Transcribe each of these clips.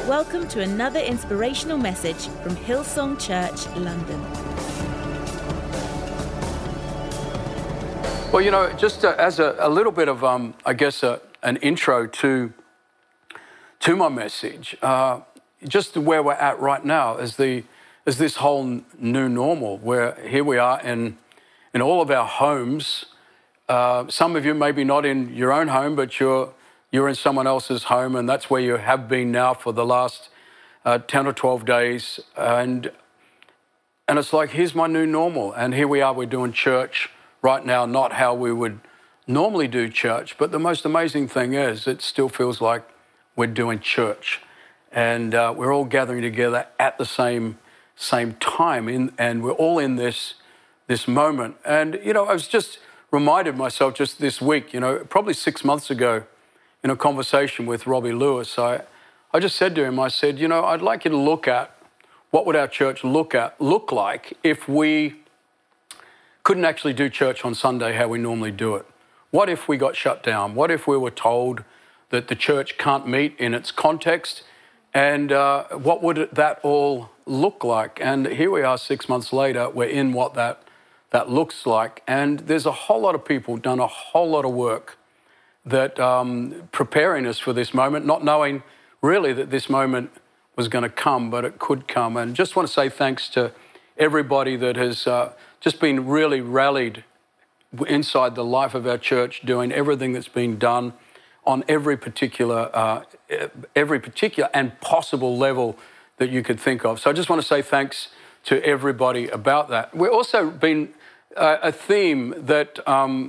Welcome to another inspirational message from Hillsong Church, London. Well, you know, just as a little bit of, an intro to my message, just where we're at right now is this whole new normal, where here we are in all of our homes. Some of you maybe not in your own home, but you're in someone else's home, and that's where you have been now for the last 10 or 12 days. And it's like, here's my new normal. And here we are, we're doing church right now, not how we would normally do church. But the most amazing thing is, it still feels like we're doing church. And we're all gathering together at the same time, and we're all in this moment. And, you know, I was just reminded myself just this week, you know, probably 6 months ago, in a conversation with Robbie Lewis, I just said to him, I said, you know, I'd like you to look at what would our church look like if we couldn't actually do church on Sunday how we normally do it. What if we got shut down? What if we were told that the church can't meet in its context? And what would that all look like? And here we are 6 months later, we're in what that looks like. And there's a whole lot of people done a whole lot of work that preparing us for this moment, not knowing really that this moment was going to come, but it could come. And just want to say thanks to everybody that has just been really rallied inside the life of our church, doing everything that's been done on every particular and possible level that you could think of. So I just want to say thanks to everybody about that. We're also been a theme that,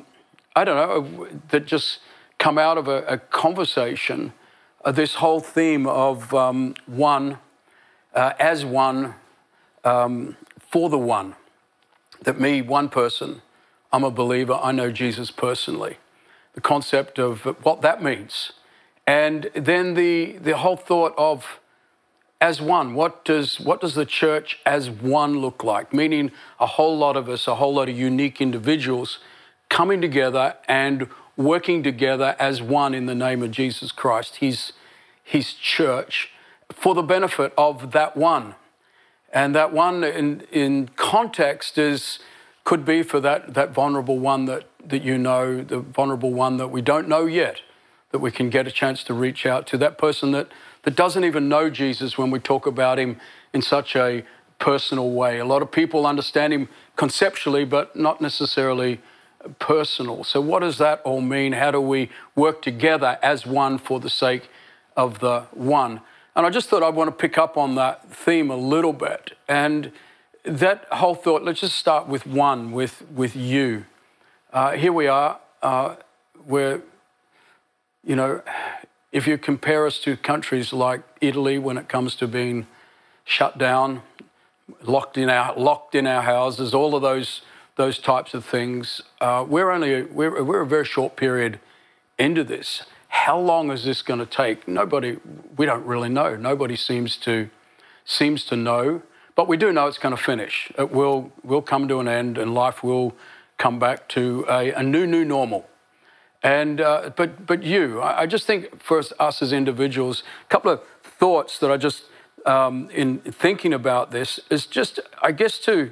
that just come out of a conversation, this whole theme of one, as one, for the one. That me, one person, I'm a believer, I know Jesus personally. The concept of what that means. And then the whole thought of as one, what does the church as one look like? Meaning a whole lot of us, a whole lot of unique individuals coming together and working together as one in the name of Jesus Christ, his church, for the benefit of that one. And that one in context could be for that vulnerable one that you know, the vulnerable one that we don't know yet, that we can get a chance to reach out to, that person that doesn't even know Jesus when we talk about him in such a personal way. A lot of people understand him conceptually, but not necessarily personal. So what does that all mean? How do we work together as one for the sake of the one? And I just thought I'd want to pick up on that theme a little bit. And that whole thought, let's just start with one, with you. Here we are, where, you know, if you compare us to countries like Italy when it comes to being shut down, locked in our houses, all of those types of things, we're a very short period into this. How long is this going to take? We don't really know. Nobody seems to know, but we do know it's going to finish. It will come to an end, and life will come back to a new normal. And but I just think for us as individuals, a couple of thoughts that I just in thinking about this is just I guess to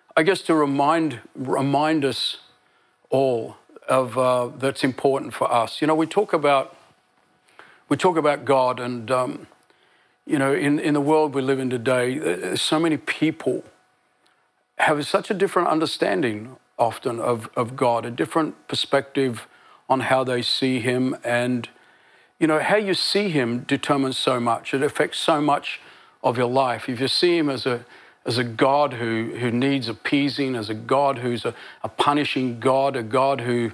remind us all of that's important for us. You know, we talk about God, and you know, in the world we live in today, so many people have such a different understanding often of God, a different perspective on how they see him. And, you know, how you see him determines so much. It affects so much of your life. If you see him as a God who needs appeasing, as a God who's a punishing God, a God who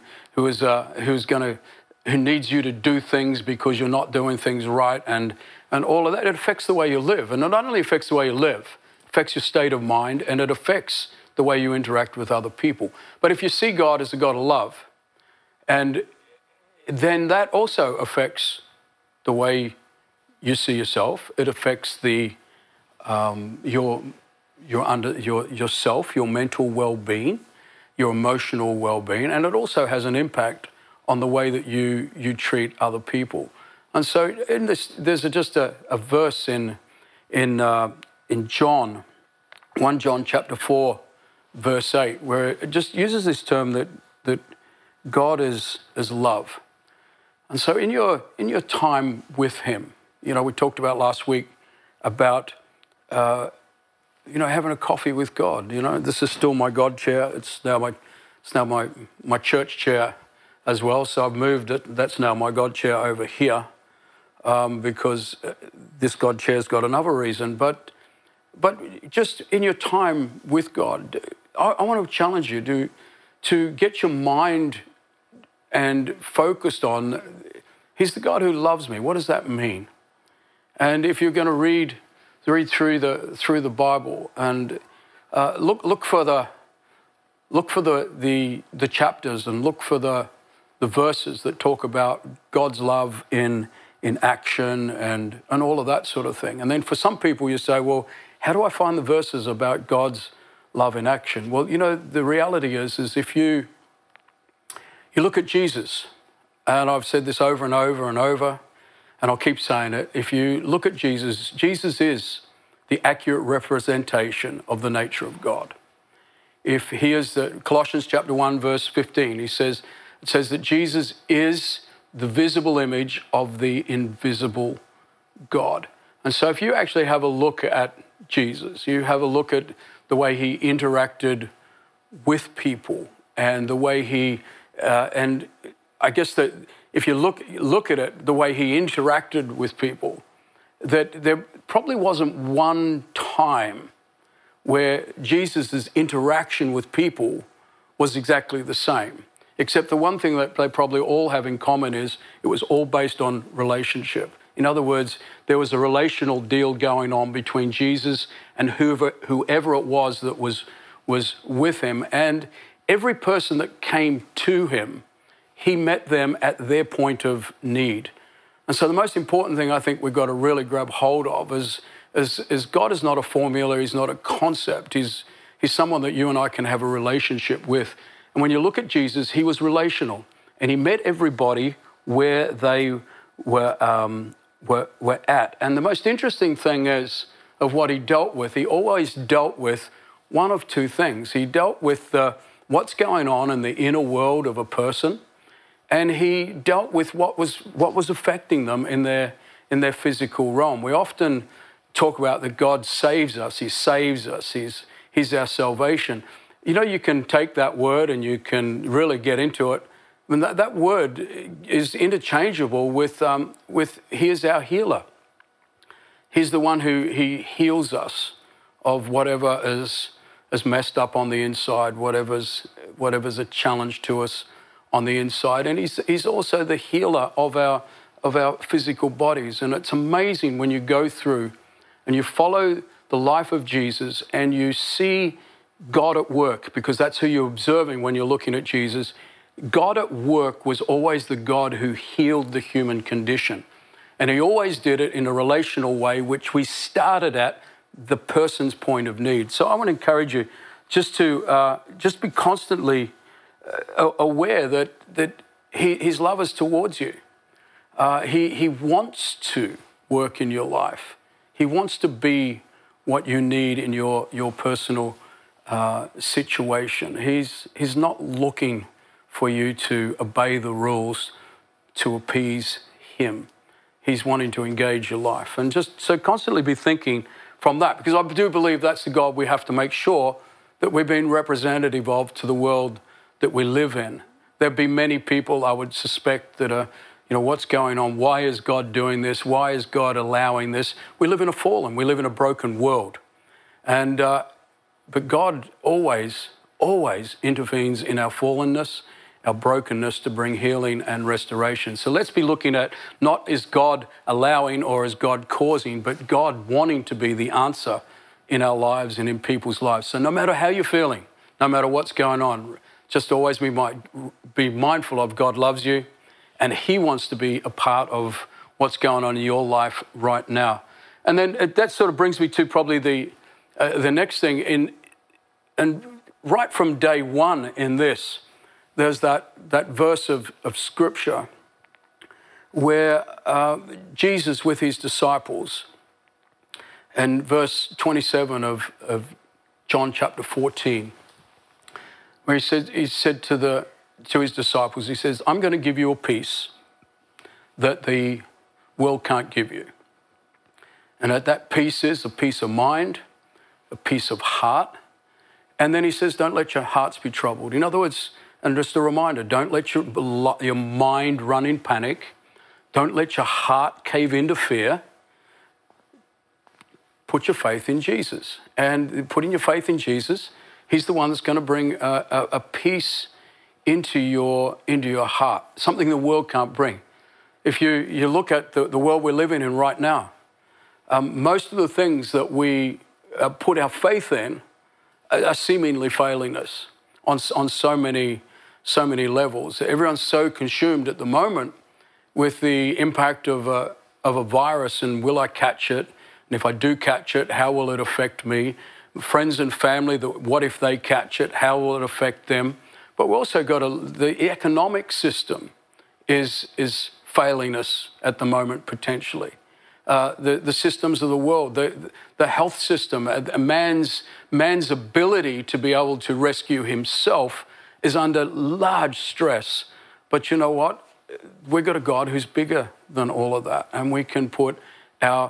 needs you to do things because you're not doing things right, and all of that, it affects the way you live. And it not only affects the way you live, it affects your state of mind, and it affects the way you interact with other people. But if you see God as a God of love, and then that also affects the way you see yourself. It affects yourself, your mental well-being, your emotional well-being, and it also has an impact on the way that you treat other people. And so in this, there's just a verse in John, 1 John chapter 4, verse 8, where it just uses this term that God is love. And so in your time with him, we talked about last week about, having a coffee with God. This is still my God chair. It's now my church chair as well. So I've moved it. That's now my God chair over here because this God chair's got another reason. But just in your time with God, I want to challenge you to get your mind and focused on, he's the God who loves me. What does that mean? And if you're going to read through the Bible and look for the chapters and look for the verses that talk about God's love in action and all of that sort of thing. And then for some people you say, well, how do I find the verses about God's love in action? Well, the reality is if you look at Jesus, and I've said this over and over and over, and I'll keep saying it, if you look at Jesus, Jesus is the accurate representation of the nature of God. If he is Colossians chapter 1, verse 15, it says that Jesus is the visible image of the invisible God. And so if you actually have a look at Jesus, you have a look at the way he interacted with people and the way he, and I guess that if you look at it, the way he interacted with people, that there probably wasn't one time where Jesus' interaction with people was exactly the same. Except the one thing that they probably all have in common is it was all based on relationship. In other words, there was a relational deal going on between Jesus and whoever it was that was with him. And every person that came to him, he met them at their point of need. And so the most important thing I think we've got to really grab hold of is God is not a formula, he's not a concept, he's someone that you and I can have a relationship with. And when you look at Jesus, he was relational and he met everybody where they were at. And the most interesting thing is of what he dealt with, he always dealt with one of two things. He dealt with what's going on in the inner world of a person, and he dealt with what was affecting them in their physical realm. We often talk about that God saves us, he saves us, he's our salvation. You can take that word and you can really get into it. I mean, that word is interchangeable with he is our healer. He's the one who he heals us of whatever is messed up on the inside, whatever's a challenge to us on the inside. And he's also the healer of our physical bodies. And it's amazing when you go through and you follow the life of Jesus and you see God at work, because that's who you're observing when you're looking at Jesus. God at work was always the God who healed the human condition. And he always did it in a relational way, which we started at the person's point of need. So I want to encourage you just to be constantly aware that his love is towards you. He wants to work in your life. He wants to be what you need in your personal situation. He's not looking for you to obey the rules to appease him. He's wanting to engage your life. And just so constantly be thinking from that, because I do believe that's the God we have to make sure that we're being representative of to the world that we live in. There'd be many people, I would suspect, that are, what's going on? Why is God doing this? Why is God allowing this? We live in we live in a broken world. And but God always intervenes in our fallenness, our brokenness, to bring healing and restoration. So let's be looking at not is God allowing or is God causing, but God wanting to be the answer in our lives and in people's lives. So no matter how you're feeling, no matter what's going on, just always be mindful of God loves you and he wants to be a part of what's going on in your life right now. And then that sort of brings me to probably the next thing. And right from day one in this, there's that verse of Scripture where Jesus with his disciples, in verse 27 of John chapter 14, where he said to his disciples, he says, I'm going to give you a peace that the world can't give you. And that peace is a peace of mind, a peace of heart. And then he says, don't let your hearts be troubled. In other words, and just a reminder, don't let your mind run in panic. Don't let your heart cave into fear. Put your faith in Jesus. And putting your faith in Jesus, he's the one that's going to bring a peace into your heart, something the world can't bring. If you look at the world we're living in right now, most of the things that we put our faith in are seemingly failing us on so many levels. Everyone's so consumed at the moment with the impact of a virus, and will I catch it? And if I do catch it, how will it affect me? Friends and family, what if they catch it? How will it affect them? But we've also got the economic system is failing us at the moment potentially. The systems of the world, the health system, man's ability to be able to rescue himself is under large stress. But you know what? We've got a God who's bigger than all of that, and we can put our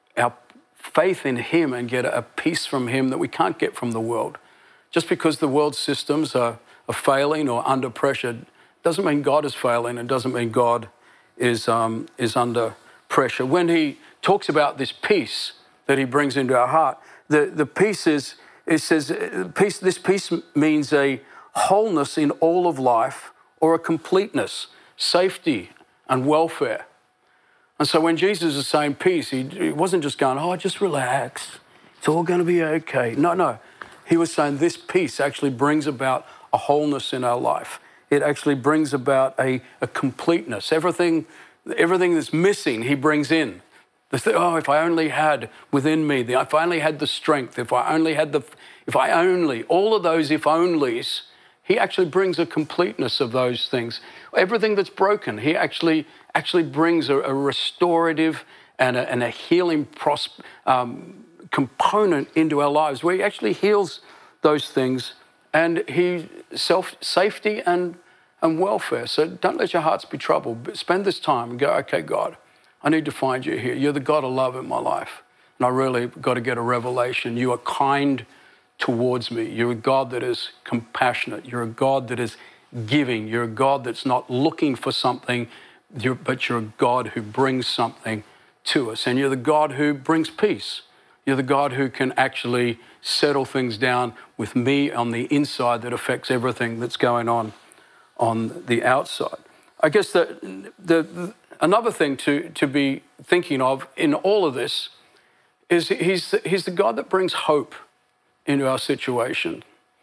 faith in him and get a peace from him that we can't get from the world. Just because the world systems are failing or under pressure doesn't mean God is failing. It doesn't mean God is under pressure. When he talks about this peace that he brings into our heart, the peace is, it says, this peace means a wholeness in all of life, or a completeness, safety and welfare. And so when Jesus is saying peace, he wasn't just going, oh, just relax, it's all going to be okay. No. He was saying this peace actually brings about a wholeness in our life. It actually brings about a completeness. Everything that's missing, he brings in. If I only had within me, if I only had the strength, if I only, all of those if onlys, he actually brings a completeness of those things. Everything that's broken, he actually brings a restorative and a healing component into our lives, where he actually heals those things, and safety and welfare. So don't let your hearts be troubled. Spend this time and go, okay, God, I need to find you here. You're the God of love in my life, and I really got to get a revelation. You are kind towards me. You're a God that is compassionate. You're a God that is giving. You're a God that's not looking for something, but you're a God who brings something to us. And you're the God who brings peace. You're the God who can actually settle things down with me on the inside that affects everything that's going on the outside. I guess that another thing to be thinking of in all of this is he's the God that brings hope into our situation.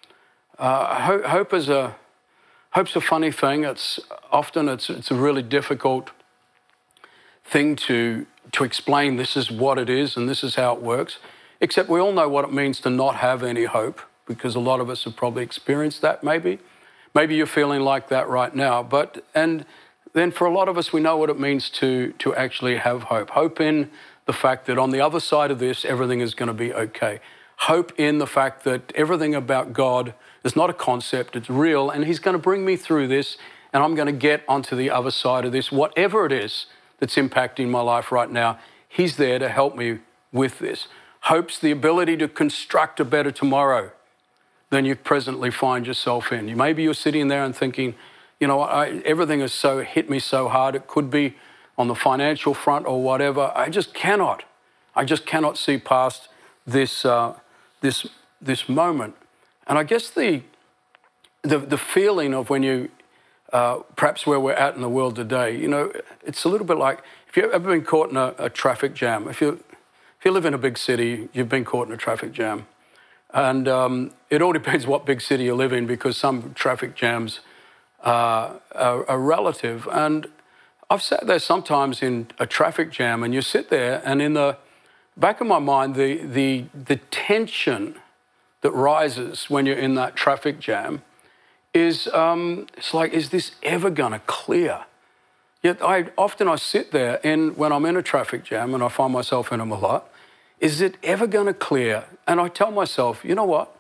Hope's a funny thing. It's a really difficult thing to explain. This is what it is and this is how it works. Except we all know what it means to not have any hope, because a lot of us have probably experienced that. Maybe you're feeling like that right now. And then for a lot of us, we know what it means to actually have hope. Hope in the fact that on the other side of this, everything is going to be okay. Hope in the fact that everything about God is not a concept, it's real, and he's going to bring me through this, and I'm going to get onto the other side of this. Whatever it is that's impacting my life right now, he's there to help me with this. Hope's the ability to construct a better tomorrow than you presently find yourself in. Maybe you're sitting there and thinking, you know what, everything has hit me so hard. It could be on the financial front or whatever. I just cannot see past this moment. And I guess the feeling of when you, perhaps where we're at in the world today, it's a little bit like, if you've ever been caught in a traffic jam, if you live in a big city, you've been caught in a traffic jam. And it all depends what big city you live in, because some traffic jams are relative. And I've sat there sometimes in a traffic jam, and you sit there, and in the back of my mind, the tension that rises when you're in that traffic jam is, it's like, is this ever going to clear? Yet I sit there when I'm in a traffic jam, and I find myself in them a lot. Is it ever going to clear? And I tell myself, you know what?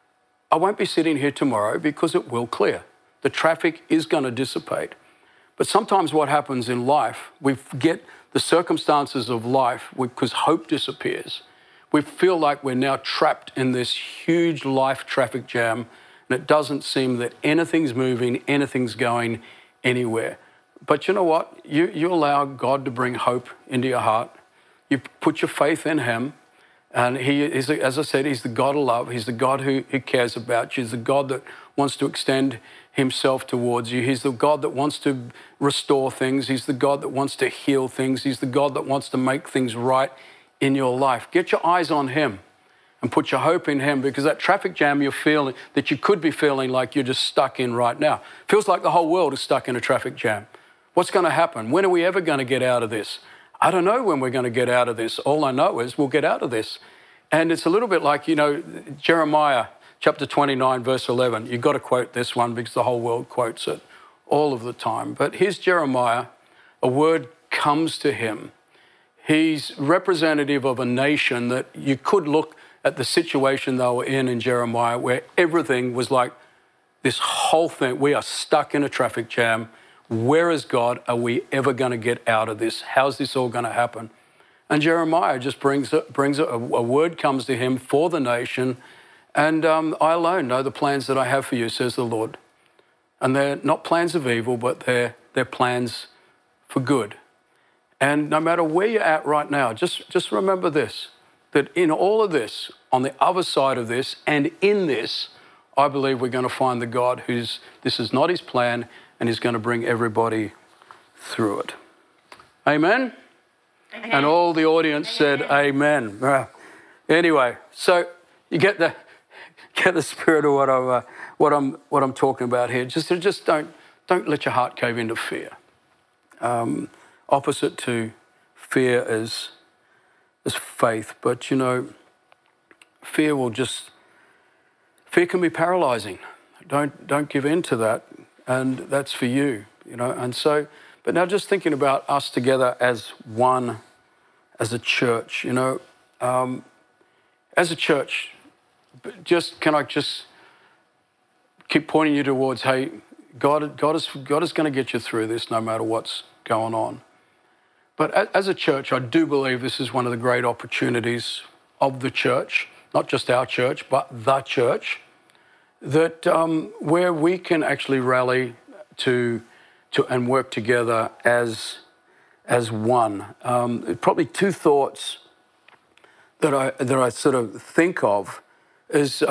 I won't be sitting here tomorrow because it will clear. The traffic is going to dissipate. But sometimes what happens in life, we get the circumstances of life because hope disappears. We feel like we're now trapped in this huge life traffic jam, and it doesn't seem that anything's moving, anything's going anywhere. But you know what? You allow God to bring hope into your heart. You put your faith in him. And he is, as I said, he's the God of love. He's the God who cares about you. He's the God that wants to extend himself towards you. He's the God that wants to restore things. He's the God that wants to heal things. He's the God that wants to make things right in your life. Get your eyes on him and put your hope in him, because that traffic jam you're feeling, that you could be feeling like you're just stuck in right now, feels like the whole world is stuck in a traffic jam. What's going to happen? When are we ever going to get out of this? I don't know when we're going to get out of this. All I know is we'll get out of this. And it's a little bit like, Jeremiah chapter 29, verse 11. You've got to quote this one because the whole world quotes it all of the time. But here's Jeremiah. A word comes to him. He's representative of a nation that you could look at the situation they were in Jeremiah, where everything was like this whole thing. We are stuck in a traffic jam. Where is God? Are we ever going to get out of this? How's this all going to happen? And Jeremiah just brings a word comes to him for the nation. And I alone know the plans that I have for you, says the Lord. And they're not plans of evil, but they're plans for good. And no matter where you're at right now, just remember this, that in all of this, on the other side of this, and in this, I believe we're going to find the God this is not his plan, and he's going to bring everybody through it. Amen? Amen. And all the audience said amen. Anyway, so you get the spirit of what I'm talking about here. Just don't let your heart cave into fear. Opposite to fear is faith, but fear can be paralyzing. Don't give in to that, and that's for you, And so, but now just thinking about us together as one, as a church, as a church. Can I just keep pointing you towards, hey, God is going to get you through this no matter what's going on. But as a church, I do believe this is one of the great opportunities of the church, not just our church, but the church, that where we can actually rally to and work together as one. Probably two thoughts that I sort of think of is,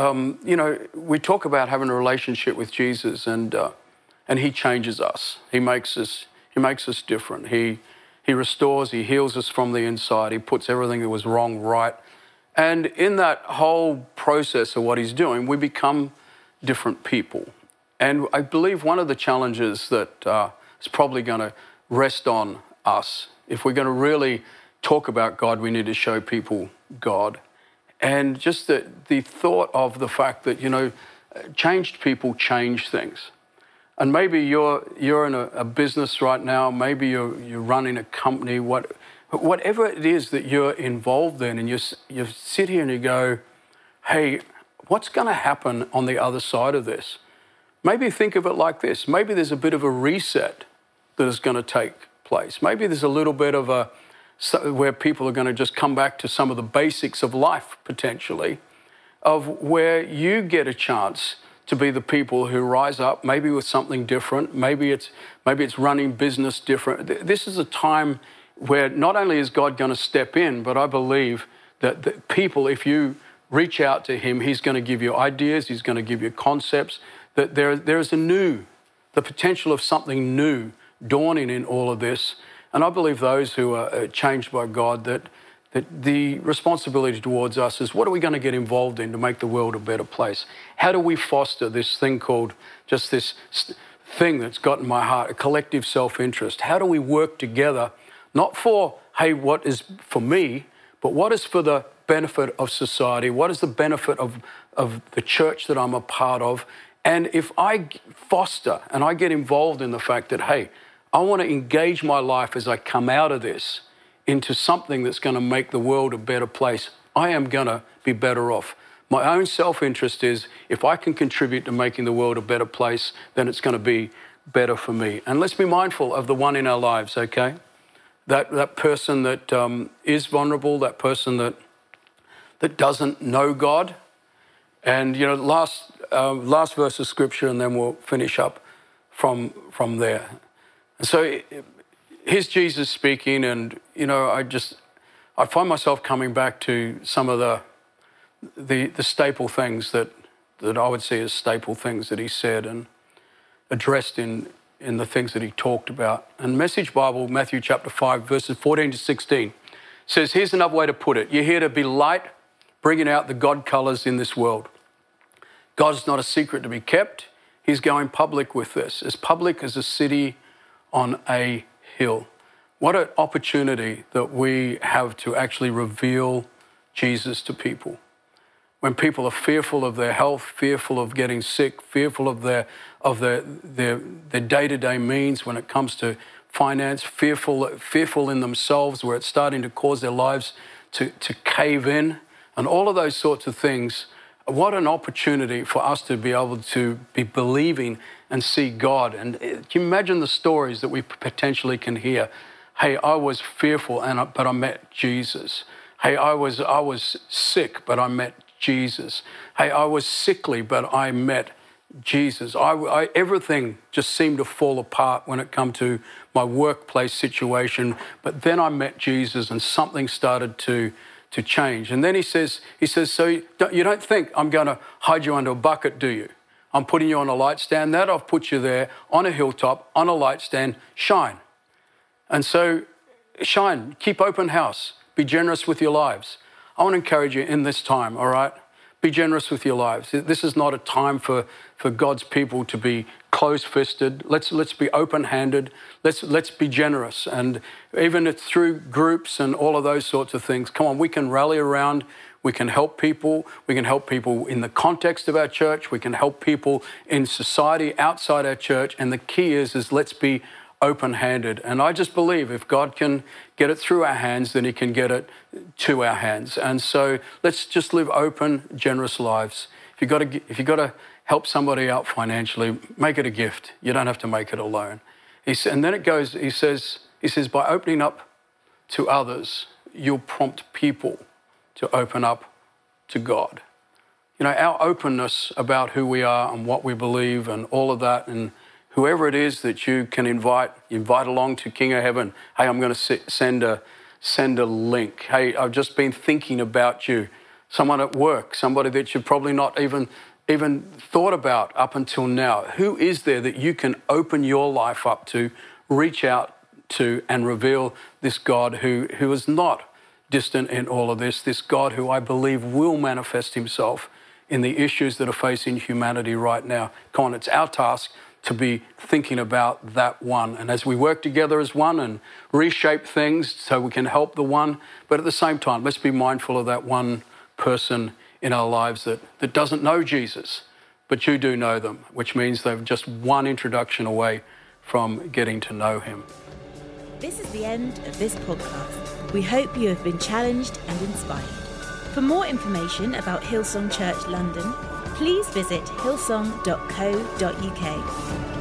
we talk about having a relationship with Jesus, and he changes us. He makes us different. He restores, he heals us from the inside. He puts everything that was wrong right. And in that whole process of what he's doing, we become different people. And I believe one of the challenges that is probably going to rest on us, if we're going to really talk about God, we need to show people God. And just the thought of the fact that, changed people change things. And maybe you're in a business right now, maybe you're running a company, whatever it is that you're involved in, and you sit here and you go, hey, what's going to happen on the other side of this? Maybe think of it like this. Maybe there's a bit of a reset that is going to take place. Maybe there's a little bit of where people are going to just come back to some of the basics of life, potentially, of where you get a chance to be the people who rise up, maybe with something different. Maybe it's running business different. This is a time where not only is God going to step in, but I believe that the people, if you reach out to him, he's going to give you ideas, he's going to give you concepts, that there's the potential of something new dawning in all of this. And I believe those who are changed by God, that the responsibility towards us is, what are we going to get involved in to make the world a better place? How do we foster this thing called, just this thing that's got in my heart, a collective self-interest? How do we work together, not for, hey, what is for me, but what is for the benefit of society? What is the benefit of the church that I'm a part of? And if I foster and I get involved in the fact that, hey, I want to engage my life as I come out of this into something that's going to make the world a better place. I am going to be better off. My own self-interest is if I can contribute to making the world a better place, then it's going to be better for me. And let's be mindful of the one in our lives, okay? That person that is vulnerable, that person that doesn't know God. And, you know, last verse of Scripture, and then we'll finish up from there. And so here's Jesus speaking, and, you know, I find myself coming back to some of the staple things that I would see as staple things that he said and addressed in the things that he talked about. And Message Bible, Matthew chapter 5, verses 14 to 16, says, here's another way to put it. You're here to be light, bringing out the God colors in this world. God's not a secret to be kept. He's going public with this, as public as a city on a hill. What an opportunity that we have to actually reveal Jesus to people. When people are fearful of their health, fearful of getting sick, fearful of their day-to-day means when it comes to finance, fearful in themselves where it's starting to cause their lives to cave in, and all of those sorts of things. What an opportunity for us to be able to be believing and see God. And can you imagine the stories that we potentially can hear? Hey, I was fearful, but I met Jesus. Hey, I was sick, but I met Jesus. Hey, I was sickly, but I met Jesus. Everything just seemed to fall apart when it come to my workplace situation. But then I met Jesus, and something started to change. And then he says, so you don't think I'm going to hide you under a bucket, do you? I'm putting you on a light stand. That I've put you there on a hilltop, on a light stand, shine. And so shine, keep open house, be generous with your lives. I want to encourage you in this time, all right? Be generous with your lives. This is not a time for God's people to be close-fisted. Let's be open-handed. Let's be generous. And even through groups and all of those sorts of things, come on, we can rally around. We can help people. We can help people in the context of our church. We can help people in society outside our church. And the key is let's be open-handed. And I just believe if God can get it through our hands, then he can get it to our hands. And so let's just live open, generous lives. If you've got to help somebody out financially, make it a gift. You don't have to make it alone. And then it goes, he says, by opening up to others, you'll prompt people to open up to God. You know, our openness about who we are and what we believe and all of that, and whoever it is that you can invite along to King of Heaven. Hey, I'm going to send a link. Hey, I've just been thinking about you. Someone at work, somebody that you've probably not even thought about up until now. Who is there that you can open your life up to, reach out to, and reveal this God who is not distant in all of this God who I believe will manifest himself in the issues that are facing humanity right now. Come on, it's our task to be thinking about that one. And as we work together as one and reshape things so we can help the one, but at the same time, let's be mindful of that one person in our lives that doesn't know Jesus, but you do know them, which means they're just one introduction away from getting to know him. This is the end of this podcast. We hope you have been challenged and inspired. For more information about Hillsong Church London, please visit hillsong.co.uk.